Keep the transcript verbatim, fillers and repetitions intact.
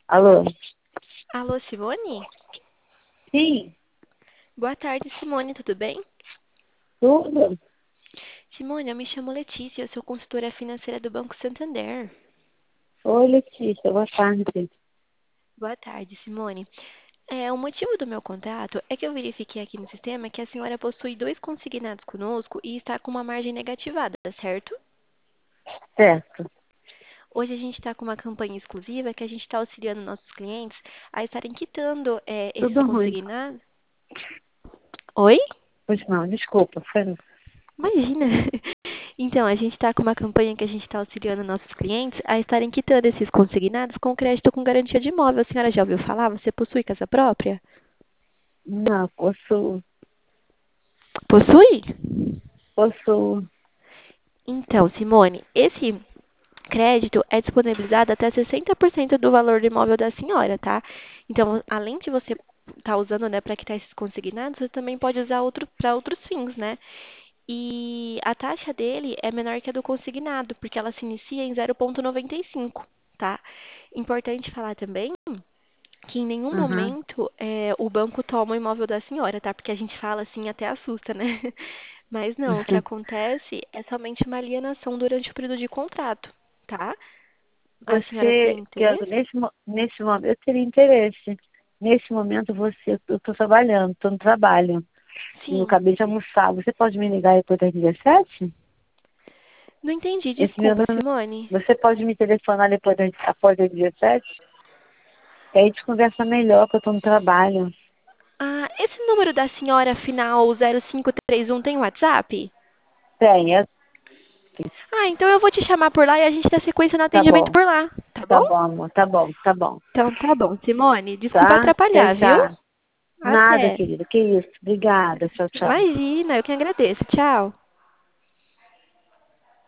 Alô? Alô, Simone? Sim, Boa tarde, Simone, tudo bem? tudo. Simone, eu me chamo Letícia, eu sou consultora financeira do Banco Santander. Oi, Letícia, boa tarde. Boa tarde, Simone. É, o motivo do meu contato é que eu verifiquei aqui no sistema que a senhora possui dois consignados conosco e está com uma margem negativada, certo? Certo. Hoje a gente está com uma campanha exclusiva que a gente está auxiliando nossos clientes a estarem quitando é, esses Tudo ruim. consignados. Oi? Pois não, desculpa. Foi... Imagina! Então, a gente está com uma campanha que a gente está auxiliando nossos clientes a estarem quitando esses consignados com crédito com garantia de imóvel. A senhora já ouviu falar? Você possui casa própria? Não, posso, Possui? posso. Então, Simone, esse crédito é disponibilizado até sessenta por cento do valor do imóvel da senhora, tá? Então, além de você estar usando, né, para quitar esses consignados, você também pode usar outro para outros fins, né? E a taxa dele é menor que a do consignado, porque ela se inicia em zero vírgula noventa e cinco, tá? Importante falar também que em nenhum Aham. momento é, o banco toma o imóvel da senhora, tá? Porque a gente fala assim até assusta, né? Mas não, o que acontece é somente uma alienação durante o período de contrato, tá? A senhora Você, tem que eu- interesse? nesse, mo- nesse momento, eu teria interesse. Nesse momento, você, eu estou trabalhando, estou no trabalho. Não Sim. acabei de almoçar. Você pode me ligar depois das dezessete? Não entendi, Esse meu desculpa, número, Simone. você pode me telefonar depois das, após as dezessete? Que aí a gente conversa melhor, que eu estou no trabalho. Ah, esse número da senhora final zero cinco três um tem WhatsApp? Tem, é, Ah, então eu vou te chamar por lá e a gente dá sequência no tá atendimento bom. por lá, tá Tá bom? bom, amor. Tá bom, tá bom. Então tá bom, Simone. Desculpa Tá? Até atrapalhar, viu? já. Nada, Até. querida. Que isso. Obrigada. Tchau, tchau. Imagina, eu que agradeço. Tchau.